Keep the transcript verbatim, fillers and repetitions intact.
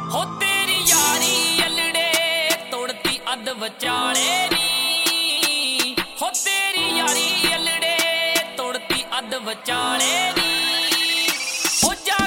ਹੋ ਤੇਰੀ ਯਾਰੀ ਅਲੜੇ ਤੋੜਤੀ ਅੱਧ ਵਿਚਾਲੇ ਨੀ, ਹੋ ਤੇਰੀ ਯਾਰੀ ਅਲੜੇ ਤੋੜਤੀ ਅੱਧ ਵਿਚਾਲੇ।